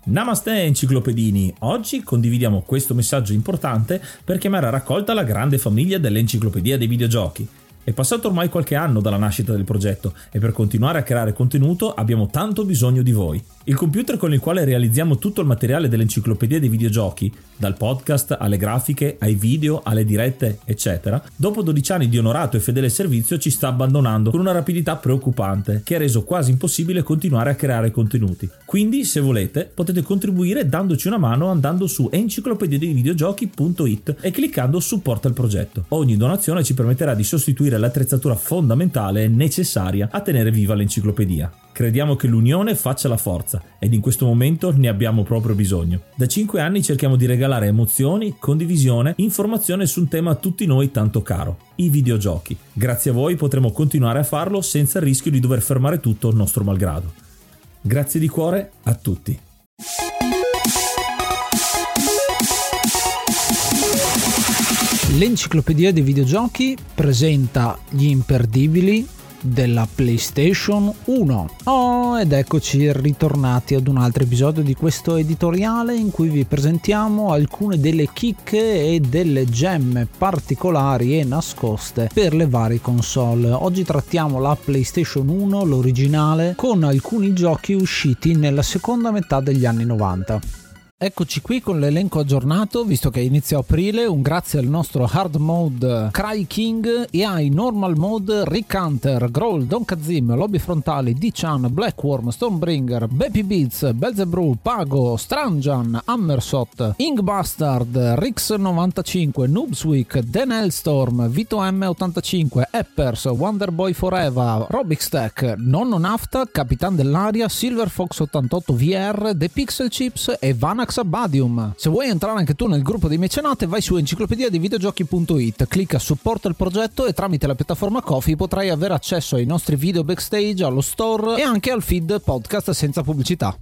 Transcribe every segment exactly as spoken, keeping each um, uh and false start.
Namaste enciclopedini, oggi condividiamo questo messaggio importante per chiamare a raccolta la grande famiglia dell'Enciclopedia dei Videogiochi. È passato ormai qualche anno dalla nascita del progetto e per continuare a creare contenuto abbiamo tanto bisogno di voi. Il computer con il quale realizziamo tutto il materiale dell'Enciclopedia dei Videogiochi, dal podcast alle grafiche, ai video, alle dirette, eccetera, dopo dodici anni di onorato e fedele servizio ci sta abbandonando con una rapidità preoccupante che ha reso quasi impossibile continuare a creare contenuti. Quindi, se volete, potete contribuire dandoci una mano andando su enciclopedia dei videogiochi punto it e cliccando supporta il progetto. Ogni donazione ci permetterà di sostituire l'attrezzatura fondamentale e necessaria a tenere viva l'enciclopedia. Crediamo che l'unione faccia la forza ed in questo momento ne abbiamo proprio bisogno. Da cinque anni cerchiamo di regalare emozioni, condivisione, informazione su un tema a tutti noi tanto caro, i videogiochi. Grazie a voi potremo continuare a farlo senza il rischio di dover fermare tutto nostro malgrado. Grazie di cuore a tutti. L'Enciclopedia dei Videogiochi presenta gli imperdibili della PlayStation uno. Oh, ed eccoci ritornati ad un altro episodio di questo editoriale in cui vi presentiamo alcune delle chicche e delle gemme particolari e nascoste per le varie console. Oggi trattiamo la PlayStation uno, l'originale, con alcuni giochi usciti nella seconda metà degli anni novanta. Eccoci qui con l'elenco aggiornato, visto che è inizio aprile. Un grazie al nostro hard mode Cry King e ai normal mode Rick Hunter, Growl, Don Kazim, Lobby Frontali, D-Chan, Blackworm, Stonebringer, Baby Beats, Belzebrew, Pago, Stranjan, Hammersot, Ingbastard, Rix novantacinque, Noobsweek, Dan Hellstorm, Vito M ottantacinque, Eppers, Wonderboy Forever, Robixtech, Nonno Nafta, Capitan dell'Aria, Silver Fox ottantotto V R, The Pixel Chips e Vanax Abadium. Se vuoi entrare anche tu nel gruppo dei mecenate, vai su enciclopedia dei videogiochi punto it, clicca supporta il progetto e tramite la piattaforma Ko-fi potrai avere accesso ai nostri video backstage, allo store e anche al feed podcast senza pubblicità.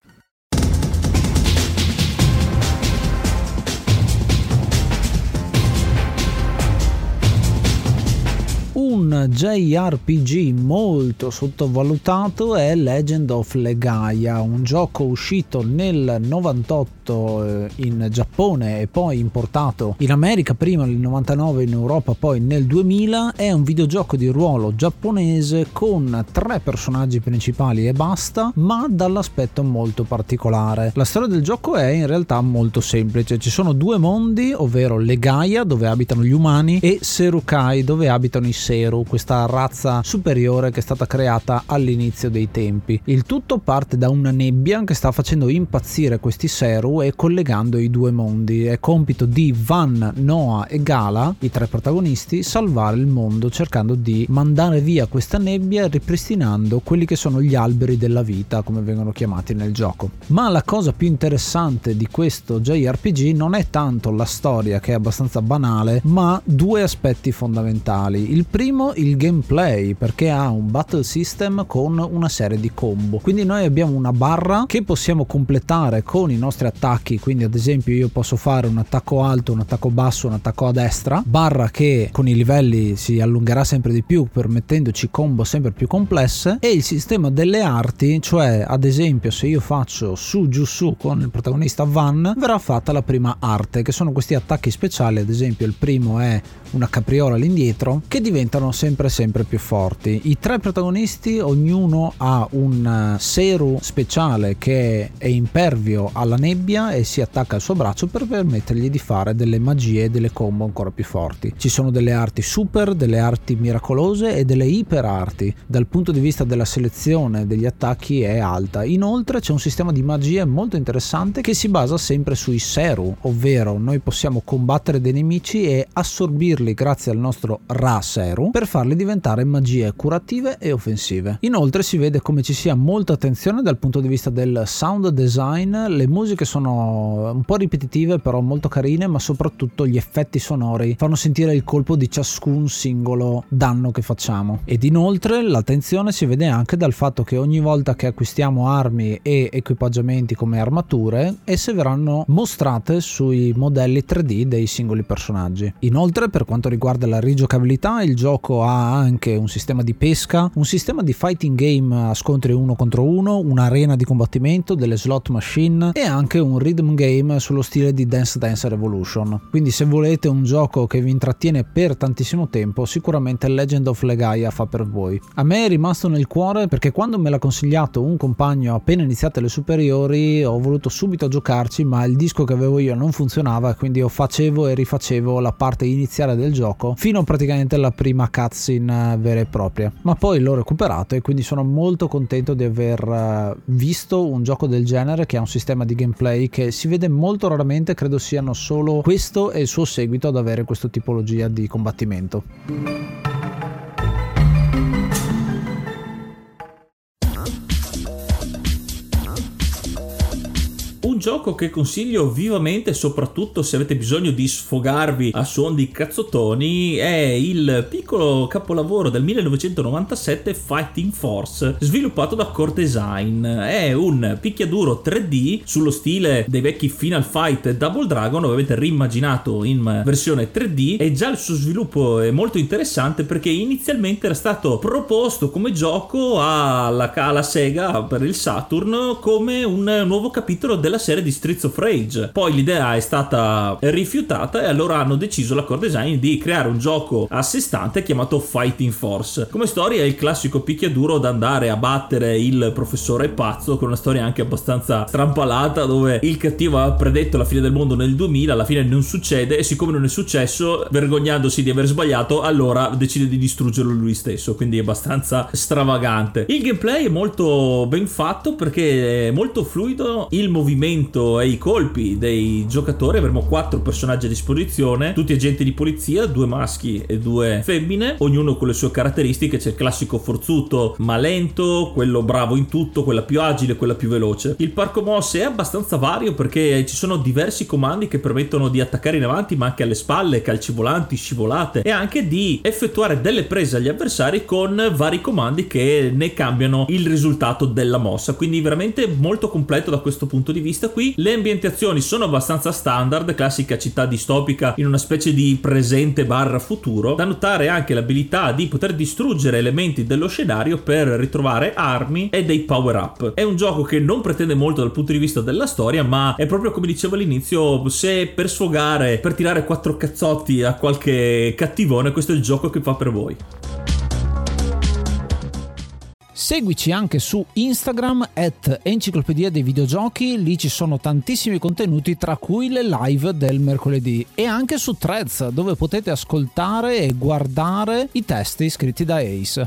Un J R P G molto sottovalutato è Legend of Legaia, un gioco uscito nel novantotto in Giappone e poi importato in America prima nel novantanove, in Europa poi nel duemila. È un videogioco di ruolo giapponese con tre personaggi principali e basta, ma dall'aspetto molto particolare. La storia del gioco è in realtà molto semplice: ci sono due mondi, ovvero Legaia, dove abitano gli umani, e Serukai, dove abitano i Seru, questa razza superiore che è stata creata all'inizio dei tempi. Il tutto parte da una nebbia che sta facendo impazzire questi Seru e collegando i due mondi. È compito di Van, Noah e Gala, i tre protagonisti, salvare il mondo cercando di mandare via questa nebbia, ripristinando quelli che sono gli alberi della vita, come vengono chiamati nel gioco. Ma la cosa più interessante di questo J R P G non è tanto la storia, che è abbastanza banale, ma due aspetti fondamentali. Il primo, il gameplay, perché ha un battle system con una serie di combo. Quindi noi abbiamo una barra che possiamo completare con i nostri attacchi, quindi ad esempio io posso fare un attacco alto, un attacco basso, un attacco a destra, barra che con i livelli si allungherà sempre di più, permettendoci combo sempre più complesse. E il sistema delle arti, cioè ad esempio se io faccio su giù su con il protagonista Van, verrà fatta la prima arte, che sono questi attacchi speciali. Ad esempio il primo è una capriola all'indietro, che diventano sempre sempre più forti. I tre protagonisti ognuno ha un Seru speciale che è impervio alla nebbia e si attacca al suo braccio per permettergli di fare delle magie e delle combo ancora più forti. Ci sono delle arti super, delle arti miracolose e delle iper arti. Dal punto di vista della selezione degli attacchi è alta. Inoltre c'è un sistema di magie molto interessante che si basa sempre sui Seru, ovvero noi possiamo combattere dei nemici e assorbirli grazie al nostro Ra Seru per farli diventare magie curative e offensive. Inoltre si vede come ci sia molta attenzione dal punto di vista del sound design. Le musiche sono un po' ripetitive però molto carine, ma soprattutto gli effetti sonori fanno sentire il colpo di ciascun singolo danno che facciamo. Ed inoltre l'attenzione si vede anche dal fatto che ogni volta che acquistiamo armi e equipaggiamenti come armature, esse verranno mostrate sui modelli tre D dei singoli personaggi. Inoltre, per quanto riguarda la rigiocabilità, il gioco gioco ha anche un sistema di pesca, un sistema di fighting game a scontri uno contro uno, un'arena di combattimento, delle slot machine e anche un rhythm game sullo stile di Dance Dance Revolution. Quindi se volete un gioco che vi intrattiene per tantissimo tempo, sicuramente Legend of Legaia fa per voi. A me è rimasto nel cuore perché quando me l'ha consigliato un compagno appena iniziate le superiori ho voluto subito giocarci, ma il disco che avevo io non funzionava, quindi io facevo e rifacevo la parte iniziale del gioco fino praticamente alla prima cutscene vera e propria, ma poi l'ho recuperato e quindi sono molto contento di aver visto un gioco del genere che ha un sistema di gameplay che si vede molto raramente. Credo siano solo questo e il suo seguito ad avere questa tipologia di combattimento. Un gioco che consiglio vivamente, soprattutto se avete bisogno di sfogarvi a suon di cazzottoni, è il piccolo capolavoro del millenovecentonovantasette Fighting Force, sviluppato da Core Design. È un picchiaduro tre D sullo stile dei vecchi Final Fight e Double Dragon, ovviamente reimmaginato in versione tre D, e già il suo sviluppo è molto interessante perché inizialmente era stato proposto come gioco alla, alla Sega per il Saturn come un nuovo capitolo della serie di Streets of Rage. Poi l'idea è stata rifiutata e allora hanno deciso la Core Design di creare un gioco a sé stante chiamato Fighting Force. Come storia è il classico picchiaduro da andare a battere il professore pazzo, con una storia anche abbastanza strampalata dove il cattivo ha predetto la fine del mondo nel duemila, alla fine non succede e siccome non è successo, vergognandosi di aver sbagliato, allora decide di distruggerlo lui stesso, quindi è abbastanza stravagante. Il gameplay è molto ben fatto perché è molto fluido, il movimento e i colpi dei giocatori. Avremo quattro personaggi a disposizione, tutti agenti di polizia, due maschi e due femmine, ognuno con le sue caratteristiche. C'è il classico forzuto ma lento, quello bravo in tutto, quella più agile, quella più veloce. Il parco mosse è abbastanza vario perché ci sono diversi comandi che permettono di attaccare in avanti ma anche alle spalle, calci volanti, scivolate, e anche di effettuare delle prese agli avversari con vari comandi che ne cambiano il risultato della mossa. Quindi veramente molto completo da questo punto di vista. Qui le ambientazioni sono abbastanza standard, classica città distopica in una specie di presente barra futuro. Da notare anche l'abilità di poter distruggere elementi dello scenario per ritrovare armi e dei power up. È un gioco che non pretende molto dal punto di vista della storia, ma è proprio come dicevo all'inizio, se per sfogare, per tirare quattro cazzotti a qualche cattivone, questo è il gioco che fa per voi. Seguici anche su Instagram at Enciclopedia dei Videogiochi, lì ci sono tantissimi contenuti tra cui le live del mercoledì, e anche su Threads dove potete ascoltare e guardare i testi scritti da Ace.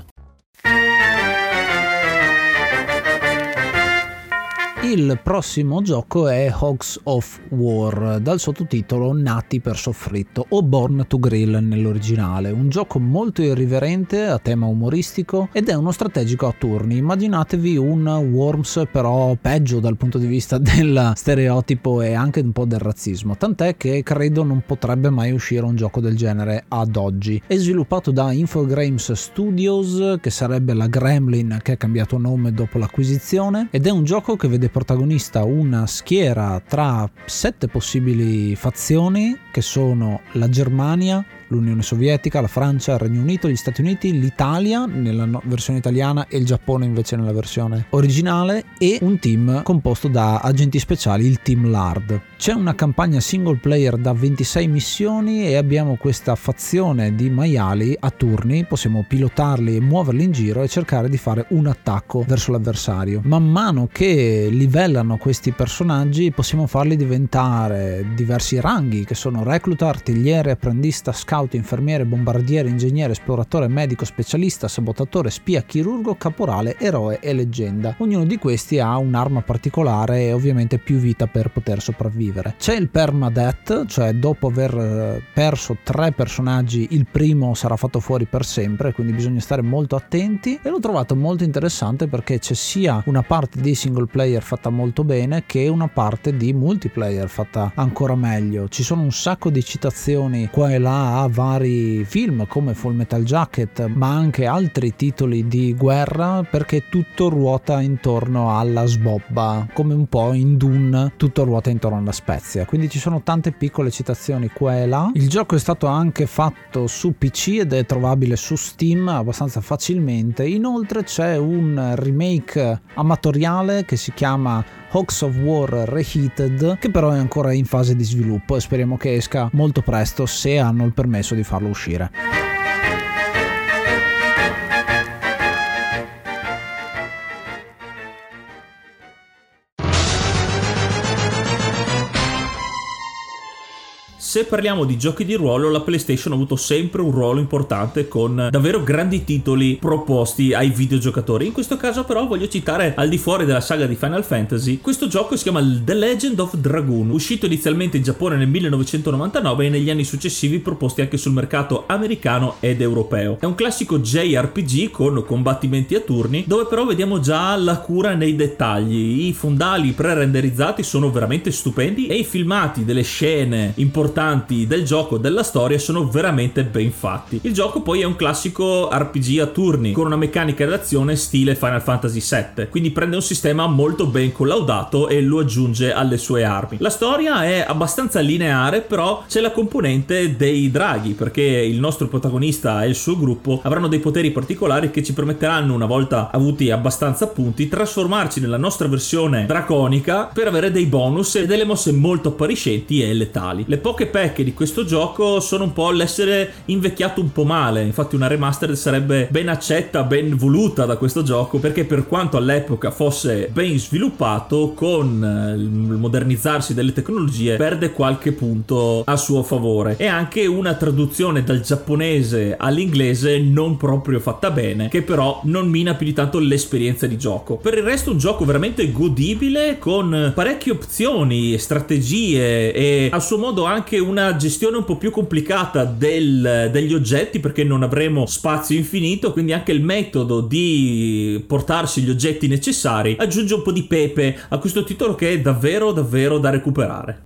Il prossimo gioco è Hogs of War, dal sottotitolo Nati per soffritto o Born to Grill nell'originale. Un gioco molto irriverente a tema umoristico ed è uno strategico a turni. Immaginatevi un Worms però peggio dal punto di vista del stereotipo e anche un po' del razzismo, tant'è che credo non potrebbe mai uscire un gioco del genere ad oggi. È sviluppato da Infogrames Studios, che sarebbe la Gremlin che ha cambiato nome dopo l'acquisizione, ed è un gioco che vede protagonista una schiera tra sette possibili fazioni che sono la Germania, l'Unione Sovietica, la Francia, il Regno Unito, gli Stati Uniti, l'Italia nella no- versione italiana e il Giappone invece nella versione originale, e un team composto da agenti speciali, il Team Lard. C'è una campagna single player da ventisei missioni e abbiamo questa fazione di maiali a turni, possiamo pilotarli e muoverli in giro e cercare di fare un attacco verso l'avversario. Man mano che livellano questi personaggi possiamo farli diventare diversi ranghi che sono recluta, artigliere, apprendista, scout, infermiere, bombardiere, ingegnere, esploratore, medico, specialista, sabotatore, spia, chirurgo, caporale, eroe e leggenda. Ognuno di questi ha un'arma particolare e ovviamente più vita per poter sopravvivere. C'è il permadeath, cioè dopo aver perso tre personaggi il primo sarà fatto fuori per sempre, quindi bisogna stare molto attenti, e l'ho trovato molto interessante perché c'è sia una parte di single player fatta molto bene che una parte di multiplayer fatta ancora meglio. Ci sono un sacco di citazioni qua e là a da vari film come Full Metal Jacket, ma anche altri titoli di guerra, perché tutto ruota intorno alla sbobba, come un po' in Dune tutto ruota intorno alla Spezia. Quindi ci sono tante piccole citazioni qua e là. Il gioco è stato anche fatto su P C ed è trovabile su Steam abbastanza facilmente. Inoltre c'è un remake amatoriale che si chiama Hawks of War Reheated, che però è ancora in fase di sviluppo e speriamo che esca molto presto, se hanno il permesso di farlo uscire. Se parliamo di giochi di ruolo, la PlayStation ha avuto sempre un ruolo importante con davvero grandi titoli proposti ai videogiocatori. In questo caso però voglio citare, al di fuori della saga di Final Fantasy, questo gioco si chiama The Legend of Dragoon, uscito inizialmente in Giappone nel millenovecentonovantanove e negli anni successivi proposti anche sul mercato americano ed europeo. È un classico J R P G con combattimenti a turni, dove però vediamo già la cura nei dettagli. I fondali pre-renderizzati sono veramente stupendi e i filmati delle scene importanti del gioco, della storia, sono veramente ben fatti. Il gioco poi è un classico R P G a turni con una meccanica d'azione stile Final Fantasy sette, quindi prende un sistema molto ben collaudato e lo aggiunge alle sue armi. La storia è abbastanza lineare, però c'è la componente dei draghi, perché il nostro protagonista e il suo gruppo avranno dei poteri particolari che ci permetteranno, una volta avuti abbastanza punti, trasformarci nella nostra versione draconica per avere dei bonus e delle mosse molto appariscenti e letali. Le poche pecche di questo gioco sono un po' l'essere invecchiato un po' male, infatti una remastered sarebbe ben accetta, ben voluta da questo gioco, perché per quanto all'epoca fosse ben sviluppato, con il modernizzarsi delle tecnologie perde qualche punto a suo favore, e anche una traduzione dal giapponese all'inglese non proprio fatta bene, che però non mina più di tanto l'esperienza di gioco. Per il resto un gioco veramente godibile, con parecchie opzioni, strategie e a suo modo anche una gestione un po' più complicata del, degli oggetti, perché non avremo spazio infinito, quindi anche il metodo di portarsi gli oggetti necessari aggiunge un po' di pepe a questo titolo, che è davvero davvero da recuperare.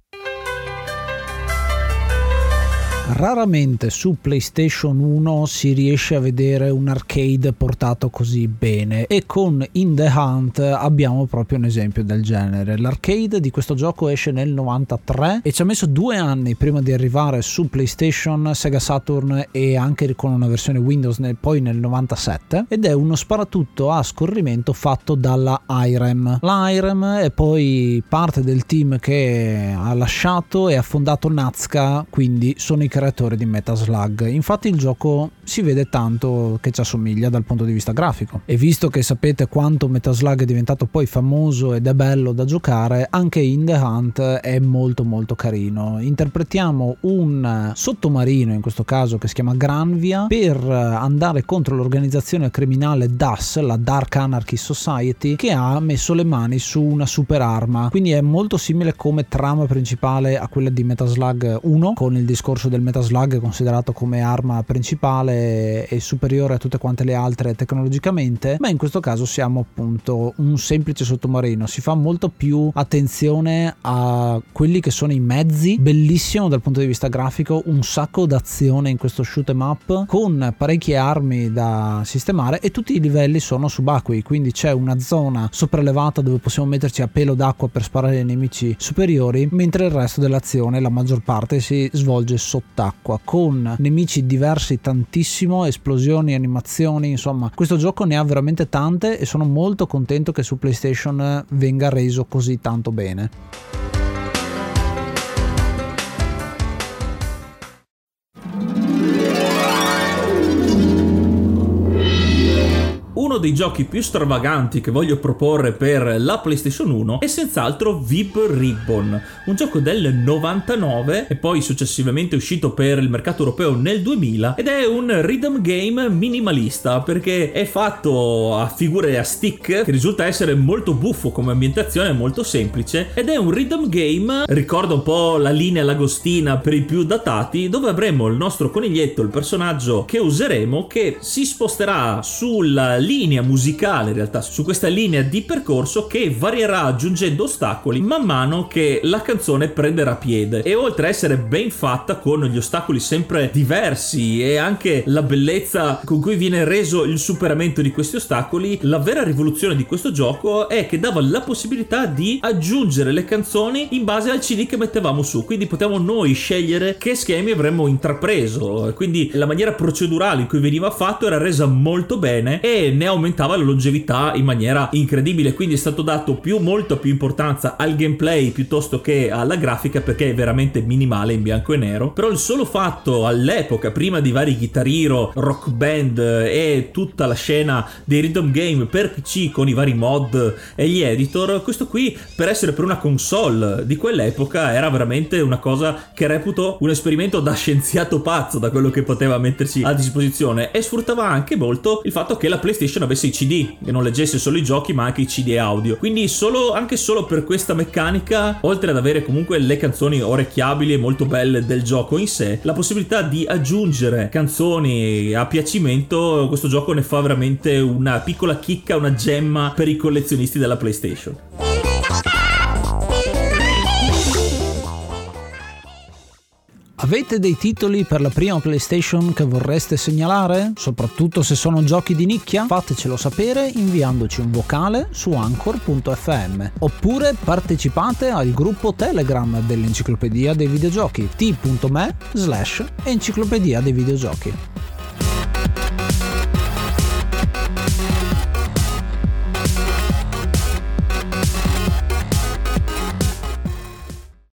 Raramente su PlayStation uno si riesce a vedere un arcade portato così bene, e con In the Hunt abbiamo proprio un esempio del genere. L'arcade di questo gioco esce nel novantatré e ci ha messo due anni prima di arrivare su PlayStation, Sega Saturn e anche con una versione Windows nel, poi nel novantasette, ed è uno sparatutto a scorrimento fatto dalla Irem. La Irem è poi parte del team che ha lasciato e ha fondato Nazca, quindi sono i creatori di Metaslug. Infatti il gioco si vede tanto che ci assomiglia dal punto di vista grafico, e visto che sapete quanto Metaslug è diventato poi famoso ed è bello da giocare, anche In the Hunt è molto molto carino. Interpretiamo un sottomarino, in questo caso che si chiama Granvia, per andare contro l'organizzazione criminale D A S, la Dark Anarchy Society, che ha messo le mani su una super arma. Quindi è molto simile come trama principale a quella di Metaslug uno, con il discorso del Metaslug considerato come arma principale e superiore a tutte quante le altre tecnologicamente, ma in questo caso siamo appunto un semplice sottomarino. Si fa molto più attenzione a quelli che sono i mezzi, bellissimo dal punto di vista grafico, un sacco d'azione in questo shoot 'em up con parecchie armi da sistemare, e tutti i livelli sono subacquei, quindi c'è una zona sopraelevata dove possiamo metterci a pelo d'acqua per sparare ai nemici superiori, mentre il resto dell'azione, la maggior parte, si svolge sott'acqua con nemici diversi tantissimo, esplosioni, animazioni, insomma questo gioco ne ha veramente tante e sono molto contento che su PlayStation venga reso così tanto bene. Uno dei giochi più stravaganti che voglio proporre per la PlayStation uno è senz'altro Vib Ribbon, un gioco del novantanove e poi successivamente uscito per il mercato europeo nel duemila, ed è un rhythm game minimalista perché è fatto a figure a stick, che risulta essere molto buffo come ambientazione, molto semplice, ed è un rhythm game, ricorda un po' la linea lagostina per i più datati, dove avremo il nostro coniglietto, il personaggio che useremo, che si sposterà sulla linea linea musicale, in realtà su questa linea di percorso che varierà aggiungendo ostacoli man mano che la canzone prenderà piede, e oltre a essere ben fatta con gli ostacoli sempre diversi e anche la bellezza con cui viene reso il superamento di questi ostacoli, la vera rivoluzione di questo gioco è che dava la possibilità di aggiungere le canzoni in base al C D che mettevamo su, quindi potevamo noi scegliere che schemi avremmo intrapreso, quindi la maniera procedurale in cui veniva fatto era resa molto bene e ne aumentava la longevità in maniera incredibile, quindi è stato dato più molto più importanza al gameplay piuttosto che alla grafica, perché è veramente minimale in bianco e nero. Però il solo fatto all'epoca, prima di vari Guitar Hero, Rock Band e tutta la scena dei rhythm game per P C con i vari mod e gli editor, questo qui per essere per una console di quell'epoca era veramente una cosa che reputo un esperimento da scienziato pazzo, da quello che poteva mettersi a disposizione, e sfruttava anche molto il fatto che la PlayStation avesse i C D e non leggesse solo i giochi ma anche i C D audio, quindi solo anche solo per questa meccanica, oltre ad avere comunque le canzoni orecchiabili e molto belle del gioco in sé, la possibilità di aggiungere canzoni a piacimento, questo gioco ne fa veramente una piccola chicca, una gemma per i collezionisti della PlayStation. Avete dei titoli per la prima PlayStation che vorreste segnalare? Soprattutto se sono giochi di nicchia? Fatecelo sapere inviandoci un vocale su anchor punto effe emme, oppure partecipate al gruppo Telegram dell'Enciclopedia dei Videogiochi, t punto me slash Enciclopedia dei Videogiochi.